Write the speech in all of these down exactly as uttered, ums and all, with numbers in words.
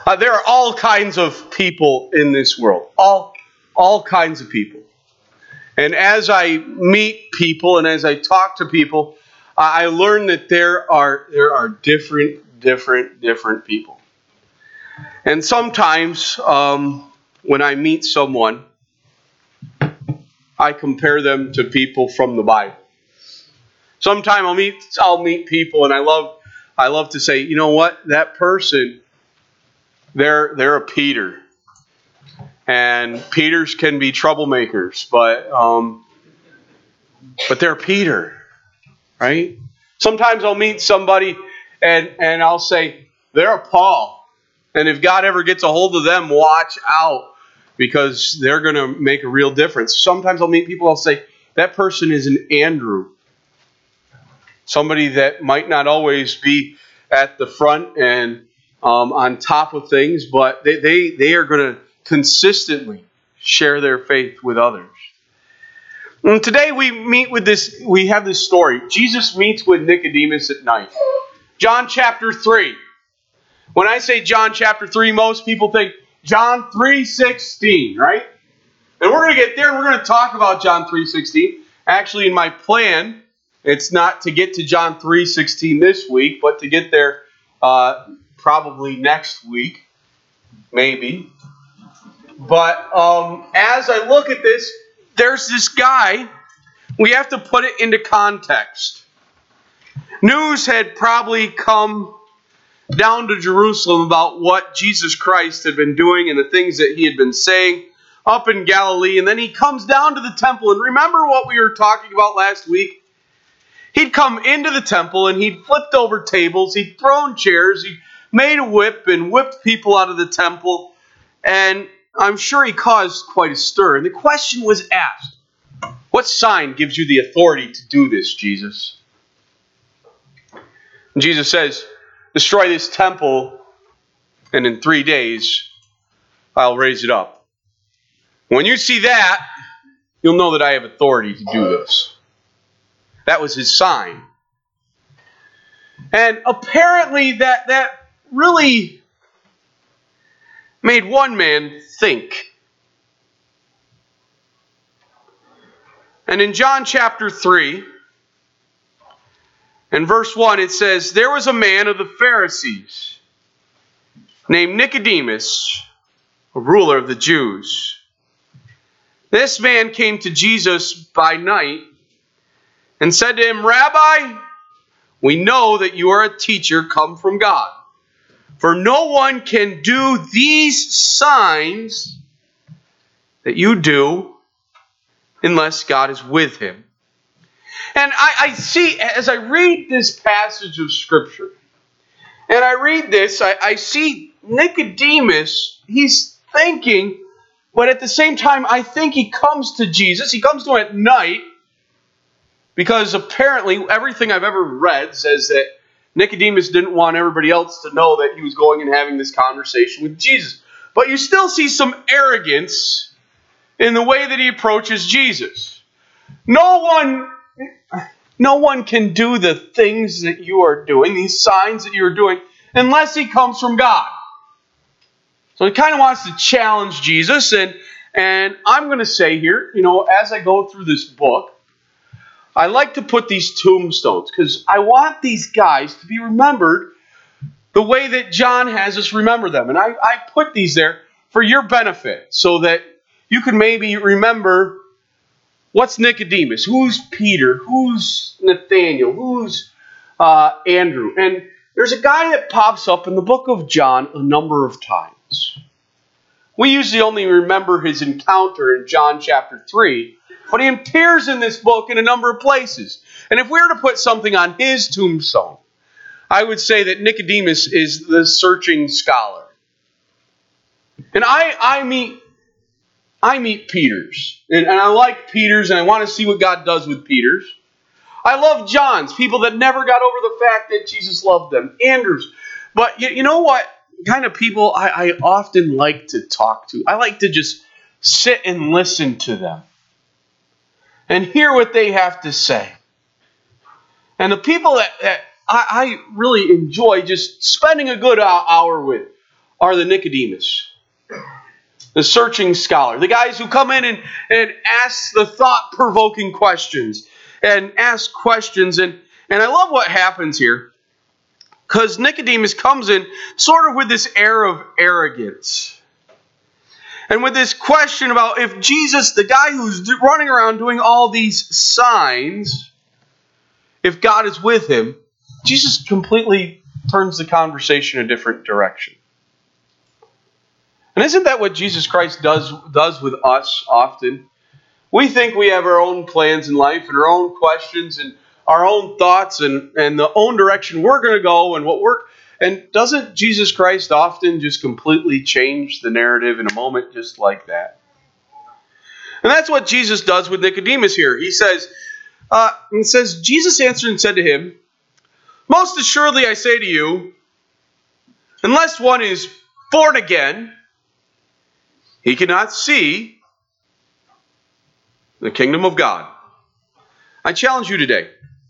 Uh, there are all kinds of people in this world. All, all kinds of people. And as I meet people and as I talk to people, I learn that there are there are different, different, different people. And sometimes um, when I meet someone, I compare them to people from the Bible. Sometimes I'll meet I'll meet people, and I love I love to say, you know what, that person, they're they're a Peter, and Peters can be troublemakers, but um, but they're Peter, right? Sometimes I'll meet somebody, and and I'll say they're a Paul, and if God ever gets a hold of them, watch out, because they're going to make a real difference. Sometimes I'll meet people, I'll say that person is an Andrew. Somebody that might not always be at the front and um, on top of things, but they, they, they are going to consistently share their faith with others. And today we meet with this, we have this story. Jesus meets with Nicodemus at night. John chapter three. When I say John chapter three, most people think John three sixteen, right? And we're going to get there and we're going to talk about John three sixteen. Actually, in my plan, it's not to get to John three sixteen this week, but to get there uh, probably next week, maybe. But um, as I look at this, there's this guy. We have to put it into context. News had probably come down to Jerusalem about what Jesus Christ had been doing and the things that he had been saying up in Galilee. And then he comes down to the temple. And remember what we were talking about last week? He'd come into the temple and he'd flipped over tables, he'd thrown chairs, he'd made a whip and whipped people out of the temple. And I'm sure he caused quite a stir. And the question was asked, what sign gives you the authority to do this, Jesus? And Jesus says, destroy this temple, and in three days, I'll raise it up. When you see that, you'll know that I have authority to do this. That was his sign. And apparently that, that really made one man think. And in John chapter three, in verse one, it says, there was a man of the Pharisees named Nicodemus, a ruler of the Jews. This man came to Jesus by night and said to him, Rabbi, we know that you are a teacher come from God. For no one can do these signs that you do unless God is with him. And I, I see, as I read this passage of Scripture, and I read this, I, I see Nicodemus, he's thinking, but at the same time, I think he comes to Jesus. He comes to him at night, because apparently everything I've ever read says that Nicodemus didn't want everybody else to know that he was going and having this conversation with Jesus. But you still see some arrogance in the way that he approaches Jesus. No one, no one can do the things that you are doing, these signs that you are doing, unless he comes from God. So he kind of wants to challenge Jesus. And, and I'm going to say here, you know, as I go through this book, I like to put these tombstones because I want these guys to be remembered the way that John has us remember them. And I, I put these there for your benefit so that you can maybe remember what's Nicodemus, who's Peter, who's Nathaniel, who's uh, Andrew. And there's a guy that pops up in the book of John a number of times. We usually only remember his encounter in John chapter three. But he appears in this book in a number of places. And if we were to put something on his tombstone, I would say that Nicodemus is the searching scholar. And I, I meet I meet Peters. And, and I like Peters, and I want to see what God does with Peters. I love John's, people that never got over the fact that Jesus loved them. Andrews. But you, you know what kind of people I, I often like to talk to? I like to just sit and listen to them and hear what they have to say. And the people that, that I, I really enjoy just spending a good hour with are the Nicodemus, the searching scholar, the guys who come in and, and ask the thought-provoking questions and ask questions. And, and I love what happens here, because Nicodemus comes in sort of with this air of arrogance. And with this question about if Jesus, the guy who's running around doing all these signs, if God is with him, Jesus completely turns the conversation a different direction. And isn't that what Jesus Christ does, does with us often? We think we have our own plans in life and our own questions and our own thoughts and, and the own direction we're going to go and what we're... And doesn't Jesus Christ often just completely change the narrative in a moment just like that? And that's what Jesus does with Nicodemus here. He says, uh, it says, Jesus answered and said to him, "Most assuredly I say to you, unless one is born again, he cannot see the kingdom of God." I challenge you today.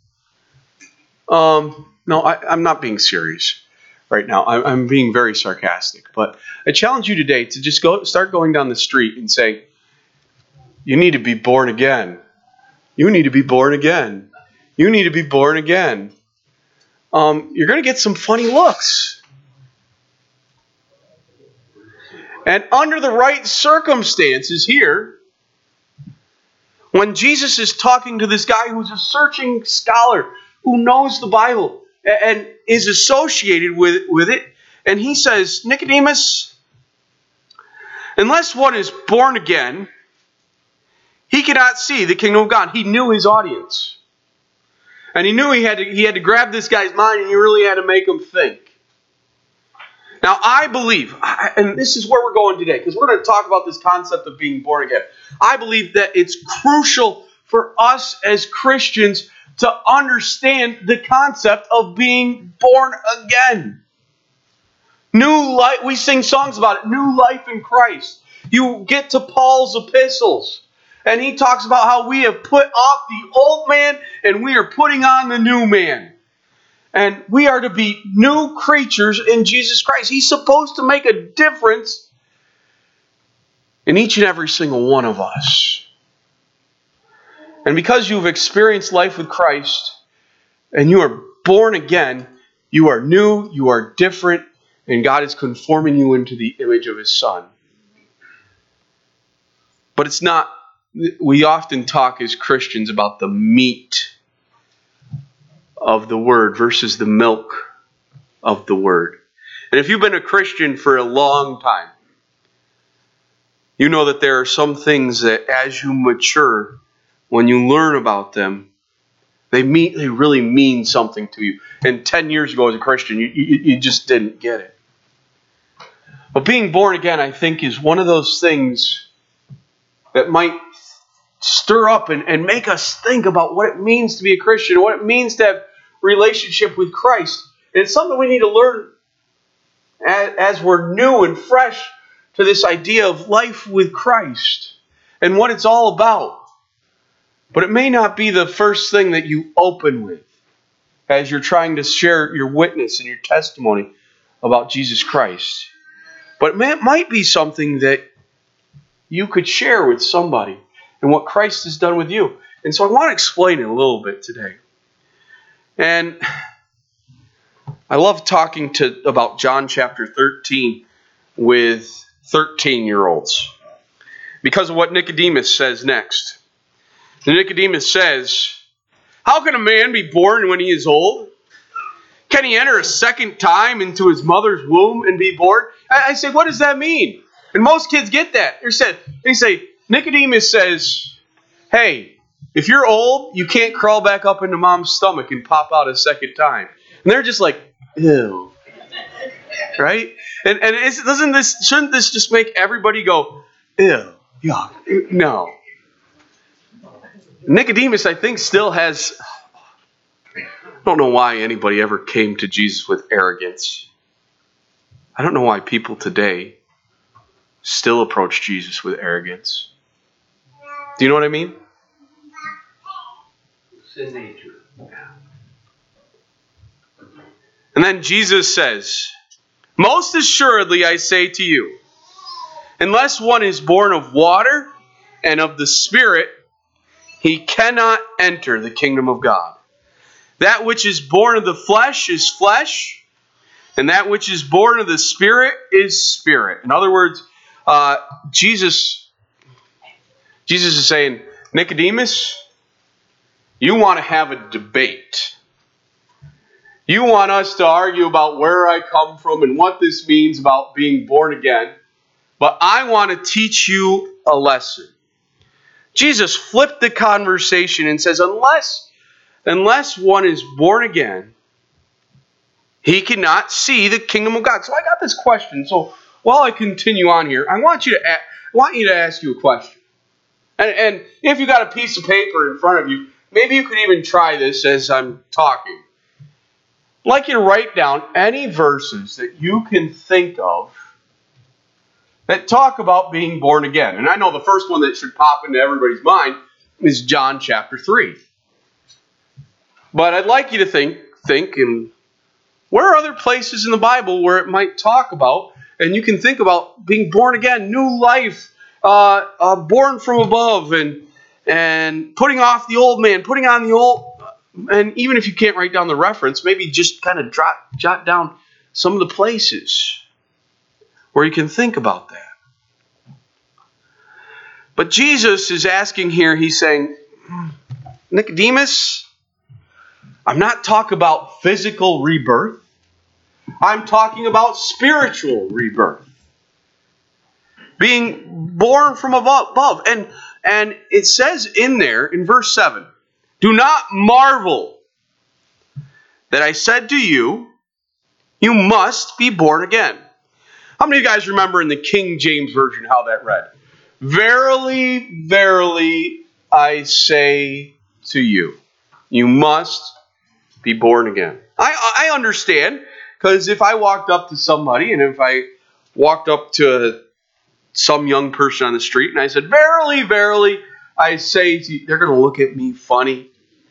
Um, no, I, I'm not being serious right now. I'm, I'm being very sarcastic. But I challenge you today to just go start going down the street and say, you need to be born again. You need to be born again. You need to be born again. Um, you're going to get some funny looks. And under the right circumstances here, when Jesus is talking to this guy who's a searching scholar, who knows the Bible and is associated with, with it, and he says, Nicodemus, unless one is born again, he cannot see the kingdom of God. He knew his audience. And he knew he had to, he had to grab this guy's mind and he really had to make him think. Now, I believe, and this is where we're going today, because we're going to talk about this concept of being born again. I believe that it's crucial for us as Christians to understand the concept of being born again. New life, we sing songs about it, new life in Christ. You get to Paul's epistles, and he talks about how we have put off the old man and we are putting on the new man. And we are to be new creatures in Jesus Christ. He's supposed to make a difference in each and every single one of us. And because you've experienced life with Christ and you are born again, you are new, you are different, and God is conforming you into the image of His Son. But it's not, we often talk as Christians about the meat of the Word versus the milk of the Word. And if you've been a Christian for a long time, you know that there are some things that as you mature, when you learn about them, they mean, they really mean something to you. And ten years ago as a Christian, you, you, you just didn't get it. But being born again, I think, is one of those things that might stir up and, and make us think about what it means to be a Christian, what it means to have relationship with Christ. And it's something we need to learn as, as we're new and fresh to this idea of life with Christ and what it's all about. But it may not be the first thing that you open with as you're trying to share your witness and your testimony about Jesus Christ. But it may, might be something that you could share with somebody and what Christ has done with you. And so I want to explain it a little bit today. And I love talking to about John chapter thirteen with thirteen-year-olds because of what Nicodemus says next. And Nicodemus says, "How can a man be born when he is old? Can he enter a second time into his mother's womb and be born?" I, I say, what does that mean? And most kids get that. They say, they say, Nicodemus says, hey, if you're old, you can't crawl back up into mom's stomach and pop out a second time. And they're just like, ew. Right? And and it's, doesn't this shouldn't this just make everybody go, ew, yuck? No. Nicodemus, I think, still has... I don't know why anybody ever came to Jesus with arrogance. I don't know why people today still approach Jesus with arrogance. Do you know what I mean? Sin nature. And then Jesus says, Most assuredly I say to you, unless one is born of water and of the Spirit, he cannot enter the kingdom of God. That which is born of the flesh is flesh, and that which is born of the Spirit is spirit. In other words, uh, Jesus, Jesus is saying, Nicodemus, you want to have a debate. You want us to argue about where I come from and what this means about being born again. But I want to teach you a lesson. Jesus flipped the conversation and says, unless, unless one is born again, he cannot see the kingdom of God. So I got this question. So while I continue on here, I want you to, I want you to ask you a question. And, and if you got a piece of paper in front of you, maybe you could even try this as I'm talking. I'd like you to write down any verses that you can think of that talk about being born again. And I know the first one that should pop into everybody's mind is John chapter three. But I'd like you to think, think, and where are other places in the Bible where it might talk about, and you can think about being born again, new life, uh, uh, born from above, and and putting off the old man, putting on the old. And even if you can't write down the reference, maybe just kind of jot, jot down some of the places where you can think about that. But Jesus is asking here, he's saying, Nicodemus, I'm not talking about physical rebirth. I'm talking about spiritual rebirth. Being born from above. And, and it says in there, in verse seven, do not marvel that I said to you, you must be born again. How many of you guys remember in the King James Version how that read? Verily, verily, I say to you, you must be born again. I, I understand, because if I walked up to somebody, and if I walked up to some young person on the street, and I said, verily, verily, I say to you, they're going to look at me funny.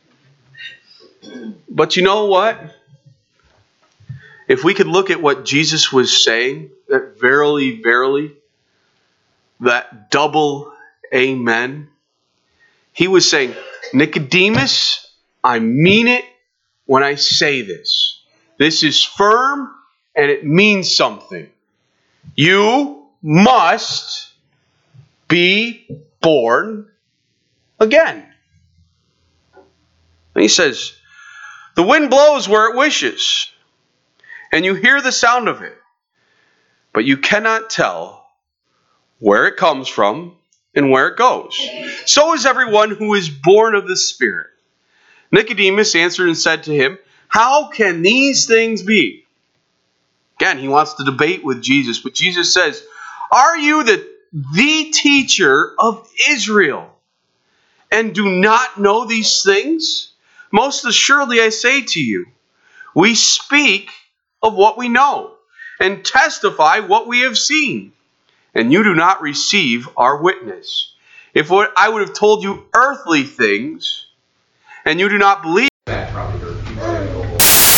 But you know what? If we could look at what Jesus was saying, that verily, verily, that double amen, he was saying, Nicodemus, I mean it when I say this. This is firm and it means something. You must be born again. And he says, the wind blows where it wishes, and you hear the sound of it, but you cannot tell where it comes from and where it goes. So is everyone who is born of the Spirit. Nicodemus answered and said to him, how can these things be? Again, he wants to debate with Jesus, but Jesus says, are you the, the teacher of Israel, and do not know these things? Most assuredly I say to you, we speak of what we know, and testify what we have seen, and you do not receive our witness. If what I would have told you earthly things, and you do not believe, that probably hurt people.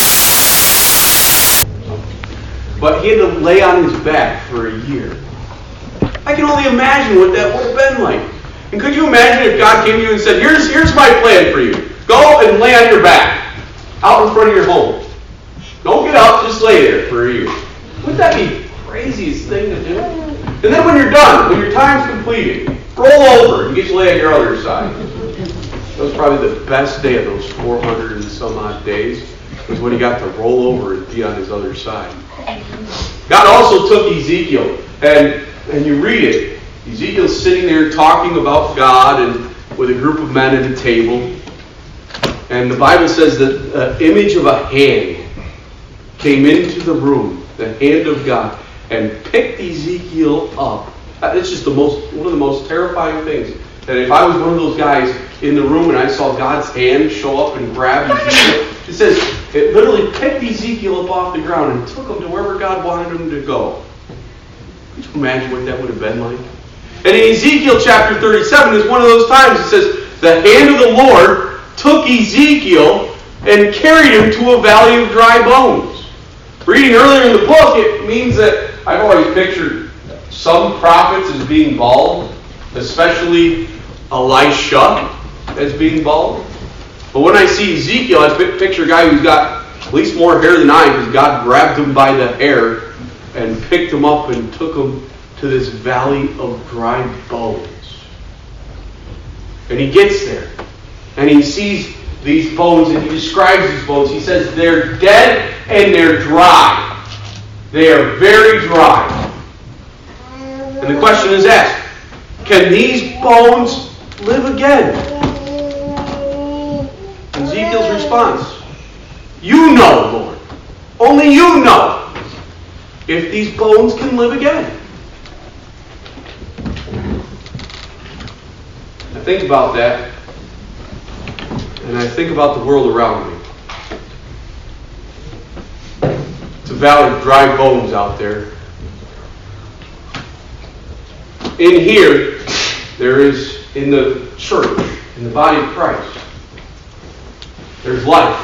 But he had to lay on his back for a year. I can only imagine what that would have been like. And could you imagine if God came to you and said, here's, here's my plan for you. Go and lay on your back out in front of your home. Don't get up, just lay there for a year. Wouldn't that be the craziest thing to do? And then when you're done, when your time's completed, roll over and get you lay on your other side. That was probably the best day of those four hundred and some odd days, was when he got to roll over and be on his other side. God also took Ezekiel, and, and you read it. Ezekiel's sitting there talking about God and with a group of men at a table. And the Bible says that the image of a hand came into the room, the hand of God, and picked Ezekiel up. It's just the most one of the most terrifying things. That if I was one of those guys in the room and I saw God's hand show up and grab Ezekiel, it says it literally picked Ezekiel up off the ground and took him to wherever God wanted him to go. Could you imagine what that would have been like? And in Ezekiel chapter thirty-seven is one of those times it says, the hand of the Lord took Ezekiel and carried him to a valley of dry bones. Reading earlier in the book, it means that I've always pictured some prophets as being bald, especially Elisha as being bald. But when I see Ezekiel, I picture a guy who's got at least more hair than I, because God grabbed him by the hair and picked him up and took him to this valley of dry bones. And he gets there, and he sees these bones, and he describes these bones. He says they're dead and they're dry. They are very dry. And the question is asked, can these bones live again? Ezekiel's response, you know, Lord. Only you know if these bones can live again. I think about that, and I think about the world around me. It's a valley of dry bones out there. In here, there is, in the church, in the body of Christ, there's life.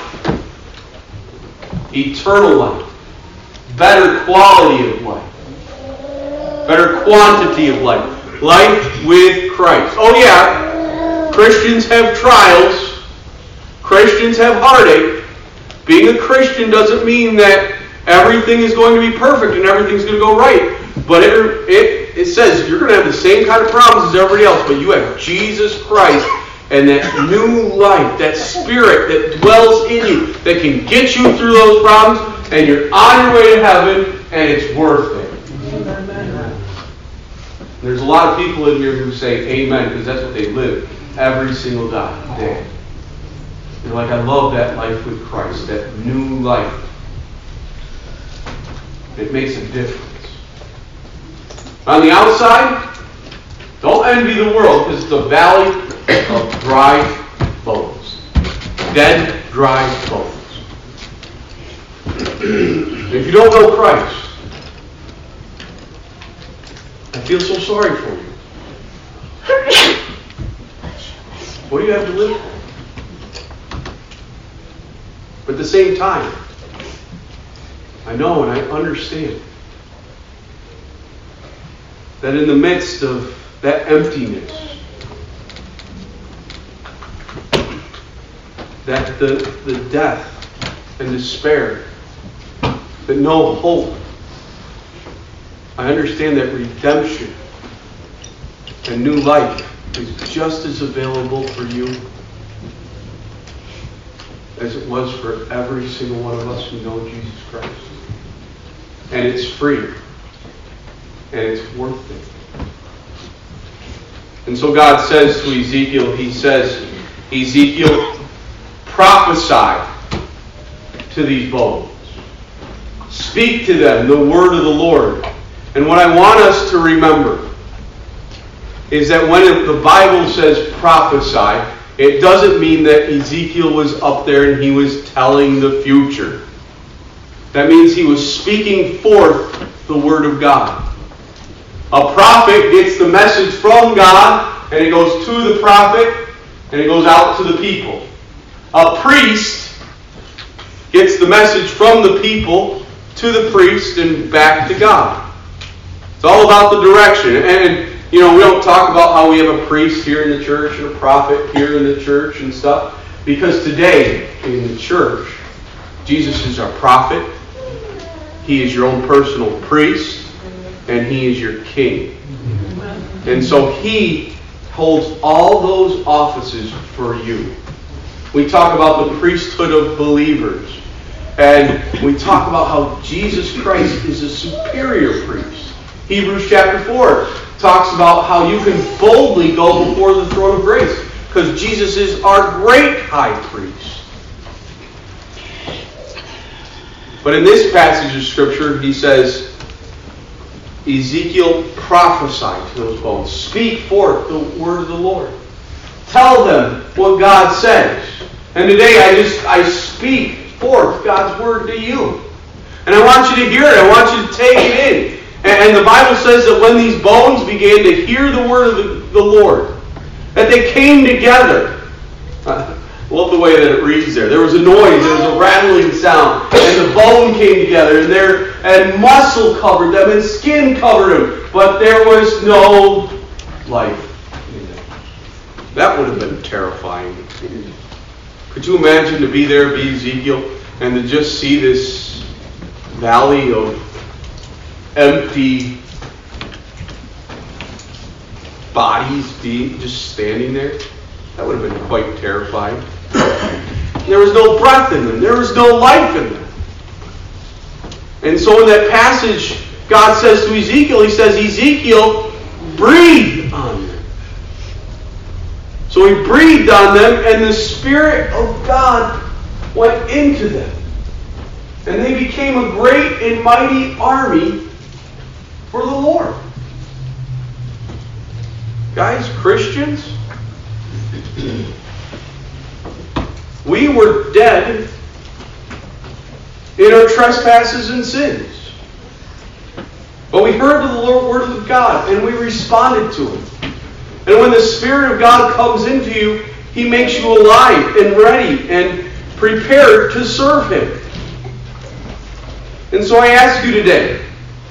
Eternal life. Better quality of life. Better quantity of life. Life with Christ. Oh yeah, Christians have trials. Christians have heartache. Being a Christian doesn't mean that everything is going to be perfect and everything's going to go right. But it, it, it says you're going to have the same kind of problems as everybody else, but you have Jesus Christ and that new life, that spirit that dwells in you, that can get you through those problems, and you're on your way to heaven, and it's worth it. Amen. There's a lot of people in here who say amen, because that's what they live every single day. They're like, I love that life with Christ, that new life. It makes a difference. On the outside, don't envy the world, because it's the valley of dry bones. Dead, dry bones. If you don't know Christ, I feel so sorry for you. What do you have to live for? But at the same time, I know and I understand that in the midst of that emptiness, that the, the death and despair, that no hope, I understand that redemption and new life is just as available for you as it was for every single one of us who know Jesus Christ. And it's free. And it's worth it. And so God says to Ezekiel, He says, Ezekiel, prophesy to these bones. Speak to them the word of the Lord. And what I want us to remember is that when the Bible says prophesy, it doesn't mean that Ezekiel was up there and he was telling the future. That means he was speaking forth the word of God. A prophet gets the message from God, and it goes to the prophet, and it goes out to the people. A priest gets the message from the people to the priest and back to God. It's all about the direction. And, you know, we don't talk about how we have a priest here in the church and a prophet here in the church and stuff. Because today, in the church, Jesus is our prophet. He is your own personal priest. And He is your king. And so He holds all those offices for you. We talk about the priesthood of believers. And we talk about how Jesus Christ is a superior priest. Hebrews chapter four talks about how you can boldly go before the throne of grace. Because Jesus is our great high priest. But in this passage of Scripture, he says, Ezekiel, prophesy to those bones. Speak forth the word of the Lord. Tell them what God says. And today I just I speak forth God's word to you. And I want you to hear it. I want you to take it in. And, and the Bible says that when these bones began to hear the word of the, the Lord, that they came together. Uh, love the way that it reads there. There was a noise, there was a rattling sound, and the bone came together, and there and muscle covered them, and skin covered them, but there was no life in them. That would have been terrifying. Could you imagine to be there, be Ezekiel, and to just see this valley of empty bodies being just standing there? That would have been quite terrifying. There was no breath in them. There was no life in them. And so in that passage, God says to Ezekiel, He says, Ezekiel, breathe on them. So He breathed on them, and the Spirit of God went into them. And they became a great and mighty army for the Lord. Guys, Christians, we were dead in our trespasses and sins. But we heard the Lord, word of God, and we responded to Him. And when the Spirit of God comes into you, He makes you alive and ready and prepared to serve Him. And so I ask you today,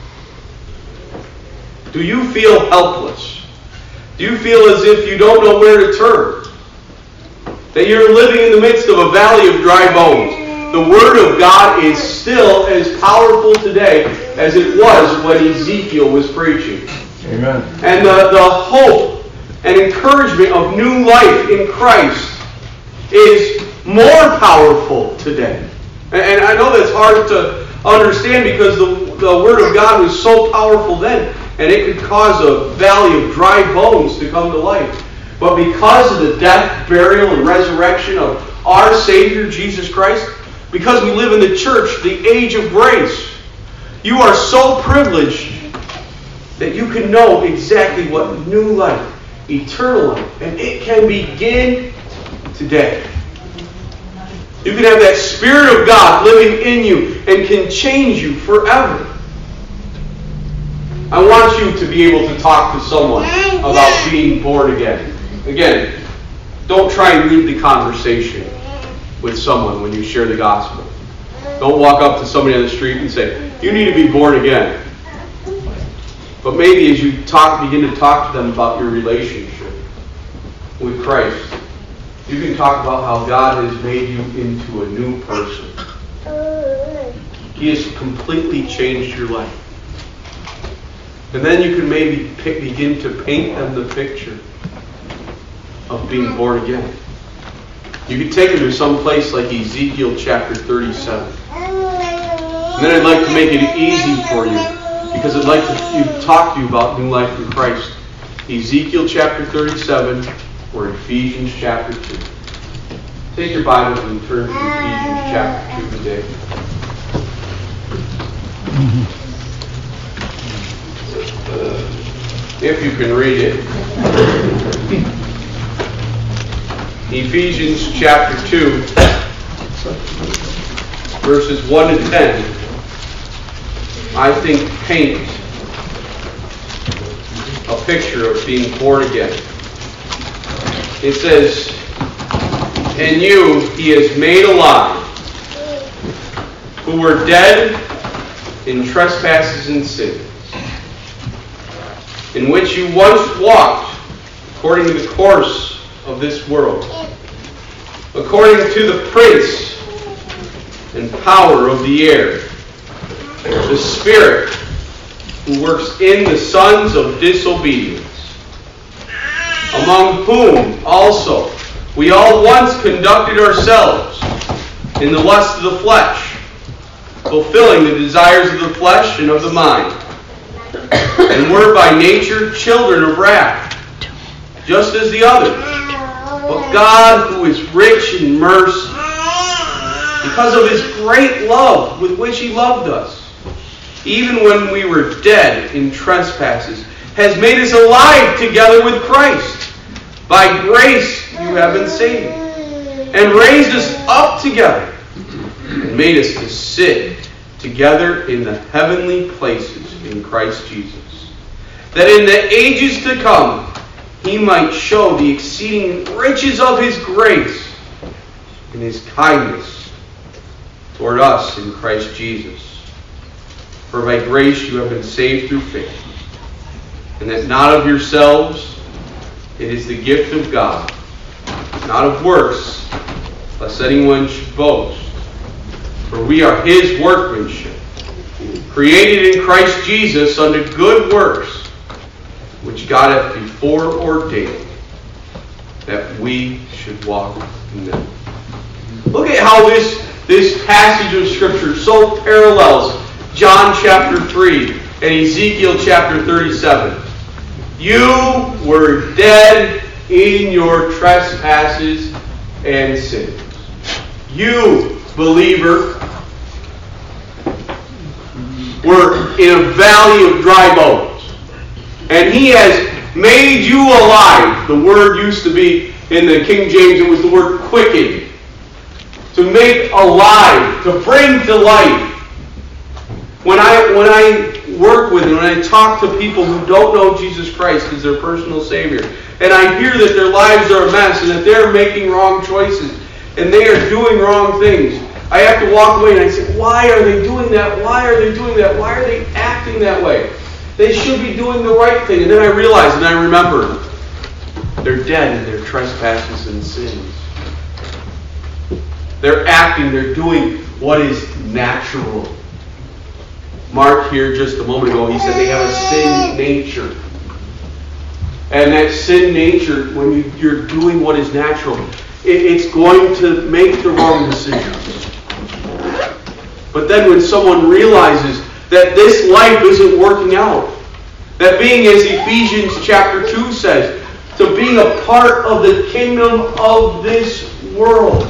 do you feel helpless? Do you feel as if you don't know where to turn? That you're living in the midst of a valley of dry bones? The Word of God is still as powerful today as it was when Ezekiel was preaching. Amen. And the, the hope and encouragement of new life in Christ is more powerful today. And, and I know that's hard to understand because the, the Word of God was so powerful then, and it could cause a valley of dry bones to come to life. But because of the death, burial, and resurrection of our Savior, Jesus Christ, because we live in the church, the age of grace, you are so privileged that you can know exactly what new life, eternal life, and it can begin today. You can have that Spirit of God living in you and can change you forever. I want you to be able to talk to someone about being born again. Again, don't try and lead the conversation with someone when you share the gospel. Don't walk up to somebody on the street and say, you need to be born again. But maybe as you talk, begin to talk to them about your relationship with Christ, you can talk about how God has made you into a new person. He has completely changed your life. And then you can maybe pick, begin to paint them the picture of being born again. You can take them to some place like Ezekiel chapter thirty-seven. And then I'd like to make it easy for you, because I'd like to, to talk to you about new life in Christ. Ezekiel chapter thirty-seven or Ephesians chapter two. Take your Bibles and turn to Ephesians chapter two today. If you can read it. Ephesians chapter two, verses one to ten, I think paint a picture of being born again. It says, "In you He has made alive, who were dead in trespasses and sins, in which you once walked according to the course of this world, according to the prince and power of the air, the Spirit who works in the sons of disobedience, among whom also we all once conducted ourselves in the lust of the flesh, fulfilling the desires of the flesh and of the mind, and were by nature children of wrath, just as the others. But God, who is rich in mercy, because of His great love with which He loved us, even when we were dead in trespasses, has made us alive together with Christ. By grace you have been saved, and raised us up together, and made us to sit together in the heavenly places in Christ Jesus, that in the ages to come He might show the exceeding riches of His grace in His kindness toward us in Christ Jesus. For by grace you have been saved through faith, and that not of yourselves, it is the gift of God, not of works, lest anyone should boast. For we are His workmanship, created in Christ Jesus unto good works, which God hath before ordained, that we should walk in them. Look at how this, this passage of Scripture so parallels John chapter three and Ezekiel chapter thirty-seven. You were dead in your trespasses and sins. You, believer, were in a valley of dry bones. And He has made you alive. The word used to be, in the King James, it was the word quicken. To make alive, to bring to life. When I, when I work with and when I talk to people who don't know Jesus Christ as their personal Savior, and I hear that their lives are a mess and that they're making wrong choices and they are doing wrong things, I have to walk away and I say, why are they doing that? Why are they doing that? Why are they acting that way? They should be doing the right thing. And then I realize and I remember, they're dead in their trespasses and sins. They're acting, they're doing what is natural. Mark here just a moment ago, he said they have a sin nature. And that sin nature, when you, you're doing what is natural, it, it's going to make the wrong decisions. But then when someone realizes that this life isn't working out, that being, as Ephesians chapter two says, to being a part of the kingdom of this world,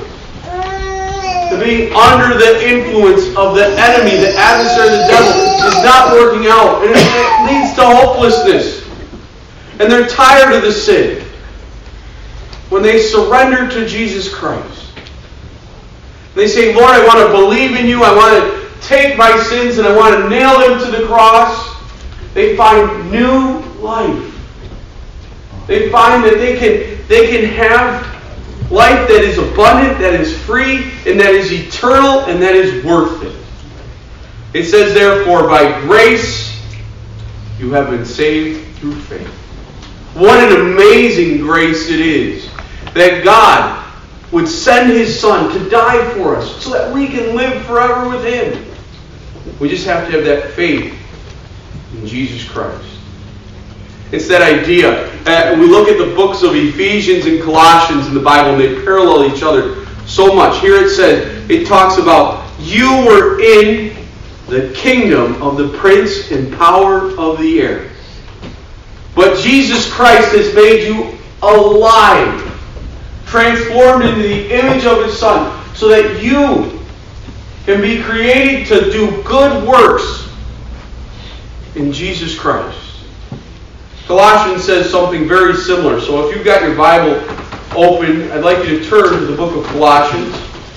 to being under the influence of the enemy, the adversary, the devil, is not working out. And it leads to hopelessness. And they're tired of the sin. When they surrender to Jesus Christ, they say, Lord, I want to believe in you. I want to take my sins and I want to nail them to the cross. They find new life. They find that they can, they can have life that is abundant, that is free, and that is eternal, and that is worth it. It says, therefore, by grace you have been saved through faith. What an amazing grace it is that God would send His Son to die for us so that we can live forever with Him. We just have to have that faith in Jesus Christ. It's that idea. Uh, we look at the books of Ephesians and Colossians in the Bible, and they parallel each other so much. Here it says, it talks about, you were in the kingdom of the prince and power of the air. But Jesus Christ has made you alive, transformed into the image of His Son, so that you can be created to do good works in Jesus Christ. Colossians says something very similar. So if you've got your Bible open, I'd like you to turn to the book of Colossians.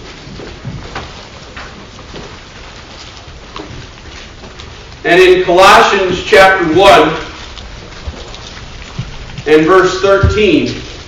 And in Colossians chapter one and verse thirteen,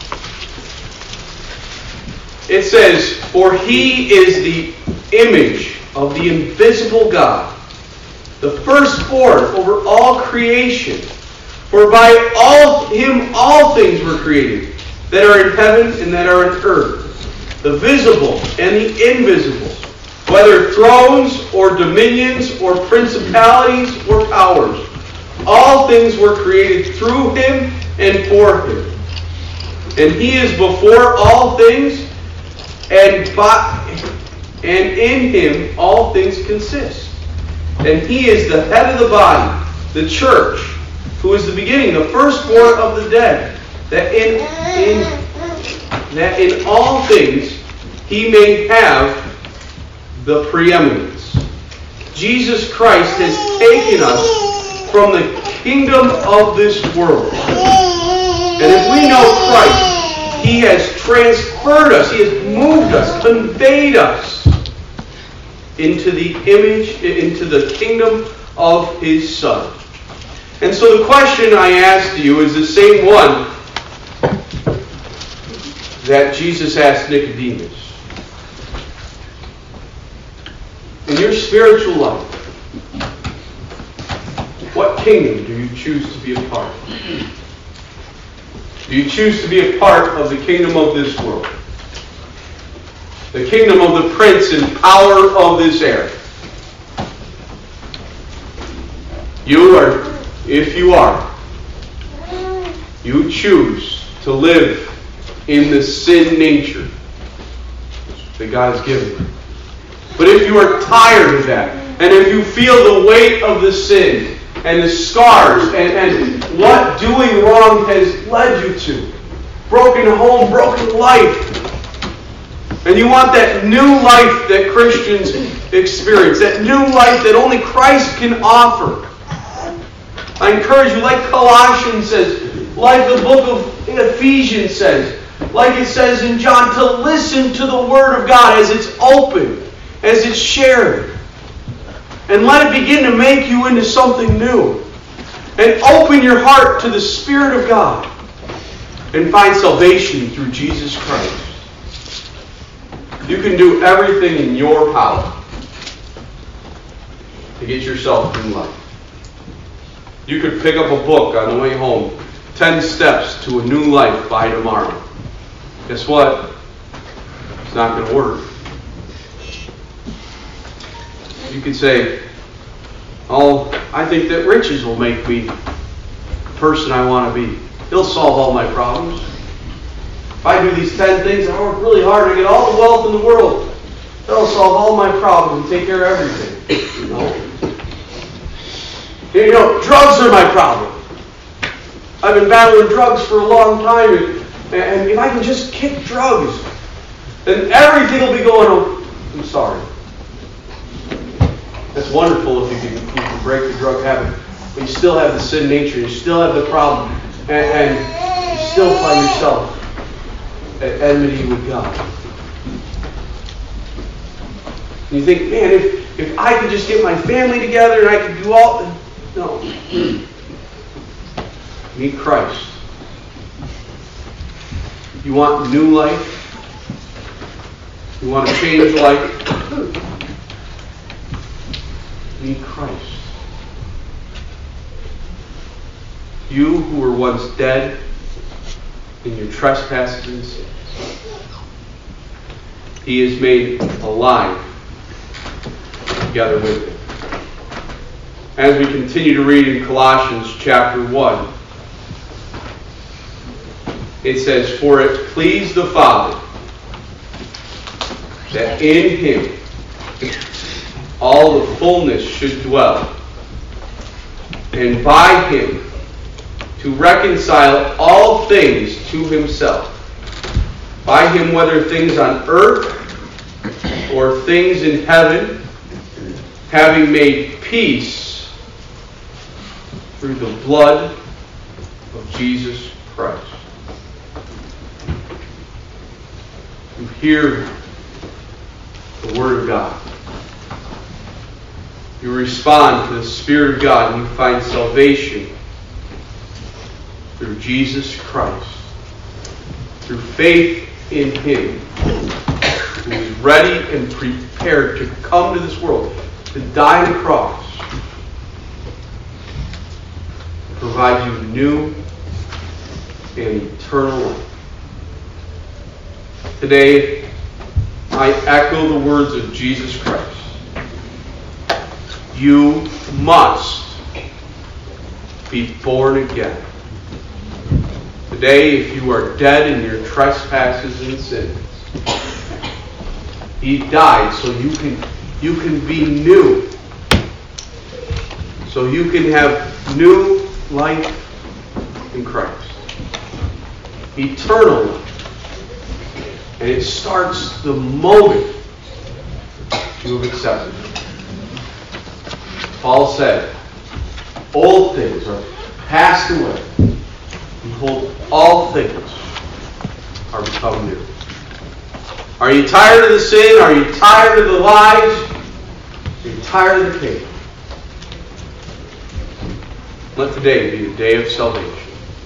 it says, for He is the image of the invisible God, the firstborn over all creation. For by all Him all things were created, that are in heaven and that are in earth, the visible and the invisible, whether thrones or dominions or principalities or powers. All things were created through Him and for Him. And He is before all things, and by, and in Him all things consist. And He is the head of the body, the church, who is the beginning, the firstborn of the dead, that in, in, that in all things He may have the preeminence. Jesus Christ has taken us from the kingdom of this world. And if we know Christ, He has transferred us, He has moved us, conveyed us into the image, into the kingdom of His Son. And so the question I ask you is the same one that Jesus asked Nicodemus. In your spiritual life, what kingdom do you choose to be a part of? Do you choose to be a part of the kingdom of this world? The kingdom of the prince and power of this air? You are, if you are, you choose to live in the sin nature that God has given you. But if you are tired of that, and if you feel the weight of the sin, and the scars, and, and what doing wrong has led you to, broken home, broken life, and you want that new life that Christians experience, that new life that only Christ can offer, I encourage you, like Colossians says, like the book of Ephesians says, like it says in John, to listen to the Word of God as it's open, as it's shared. And let it begin to make you into something new. And open your heart to the Spirit of God. And find salvation through Jesus Christ. You can do everything in your power to get yourself in life. You could pick up a book on the way home. Ten Steps to a New Life by tomorrow. Guess what? It's not going to work. You could say, oh, I think that riches will make me the person I want to be. He'll solve all my problems. If I do these ten things, I work really hard to get all the wealth in the world. That'll solve all my problems and take care of everything. You know? You know, drugs are my problem. I've been battling drugs for a long time, and, and if I can just kick drugs, then everything will be going on. I'm sorry. That's wonderful if you can, you can break the drug habit, but you still have the sin nature, you still have the problem, and, and you still find yourself at enmity with God. And you think, man, if, if I could just get my family together and I could do all... No. Meet Christ. You want new life? You want to change life? Meet Christ. You who were once dead in your trespasses and sins, He is made alive together with Him. As we continue to read in Colossians chapter one, it says, for it pleased the Father that in Him all the fullness should dwell, and by Him to reconcile all things to Himself. By Him, whether things on earth or things in heaven, having made peace through the blood of Jesus Christ. You hear the Word of God. You respond to the Spirit of God, and you find salvation through Jesus Christ. Through faith in Him, who is ready and prepared to come to this world, to die on the cross, to provide you new and eternal life. Today, I echo the words of Jesus Christ. You must be born again. Today, if you are dead in your trespasses and sins, He died so you can, you can be new. So you can have new life in Christ. Eternal life. And it starts the moment you have accepted Him. Paul said, old things are passed away. Behold, all things are become new. Are you tired of the sin? Are you tired of the lies? Are you tired of the pain? Let today be the day of salvation.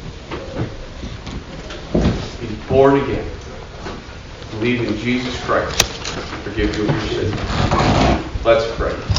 Be born again. Believe in Jesus Christ. Forgive you of your sins. Let's pray.